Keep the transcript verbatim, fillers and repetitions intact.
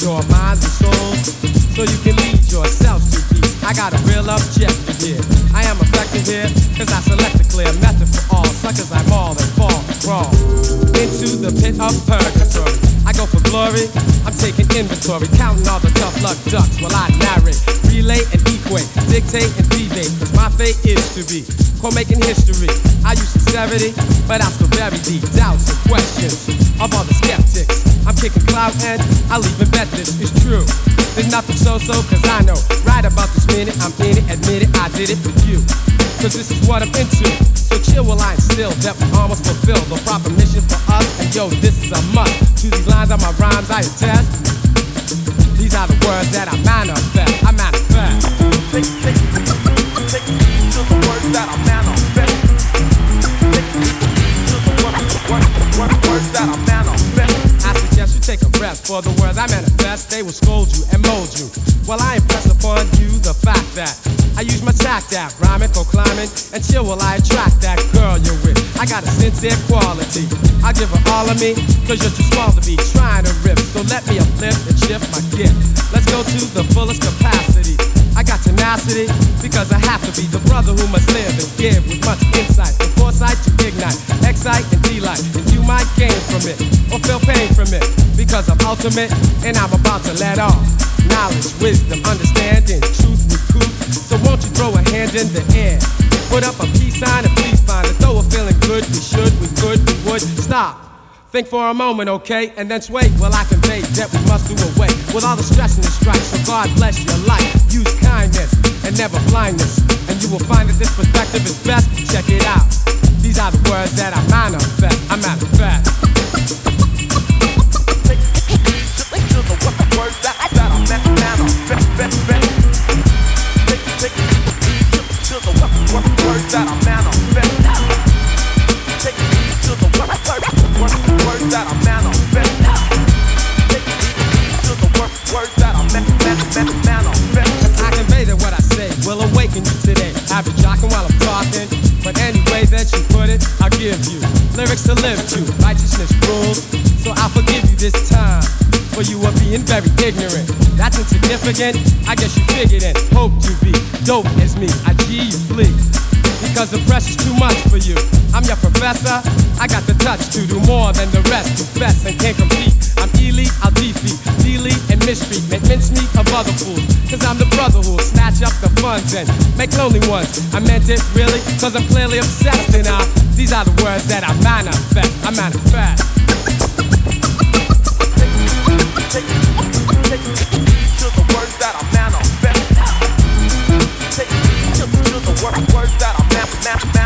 your minds and souls, so you can lead yourselves to peace. I got a real objective here. I am effective here, cause I select a clear method for all suckers I maul and fall and crawl into the pit of purgatory. I go for glory, I'm taking inventory, counting all the tough luck ducks while I narrate, relay and equate, dictate and debate, cause my fate is to be core making history. I use sincerity, but I still bury deep doubts and questions of all the skeptics. I'm kicking clout and I'll even bet this is true. There's nothing so-so, cause I know right about this minute I'm in it, admit it, I did it for you, cause this is what I'm into. So chill while I instill that we almost fulfill the proper mission for us. And yo, this is a must. To these lines are my rhymes I attest. These are the words that I manifest. I manifest. Take, take, take heed to the words that I manifest. Take heed to the words, words, words, words that I manifest. I suggest you take a rest for the words I manifest. They will scold you and mold you. Well, I impress upon you the fact that I use my tact that rhyming, proclaiming, and chill while I attract that girl you're with. I got a sincere quality. I give her all of me, cause you're too small to be trying to rip. So let me uplift and shift my gift. Let's go to the fullest capacity. I got tenacity, because I have to be the brother who must live and give with much insight and foresight to ignite, excite and delight. And you might gain from it, or feel pain from it, because I'm ultimate and I'm about to let off knowledge, wisdom, understanding, truth, recruit. So won't you throw a hand in the air, put up a peace sign and please find it. Though we're feeling good, we should, we could, we would. Stop, think for a moment, okay, and then sway. Well, I convey that we must do away with all the stress and the strife. So God bless your life, use kindness and never blindness, and you will find that this perspective is best. Check it out, these are the words that I manifest. I manifest. Take heed to the words that I manifest. Take, take heed to the words that I manifest. Take heed to the words that I manifest. Take heed to the words that I manifest. I convey that what I say will awaken you today. Have you jocking while I'm talking, but any way that you put it, I'll give you lyrics to live to. Righteousness rules, so I'll forgive you this time. For you are being very ignorant. That's insignificant, I guess you figured it. Hope to be dope as me, I G you flee, because the pressure's too much for you. I'm your professor, I got the touch to do more than the rest. Confess and can't compete, I'm elite, I'll defeat, delete and mistreat, make mincemeat of other fools. Cause I'm the brother who'll snatch up the funds and make lonely ones. I meant it really, cause I'm clearly obsessed. And I, these are the words that I manifest, I manifest. Take, take heed to the words that I manifest. Take heed to, to the words, words that I manifest.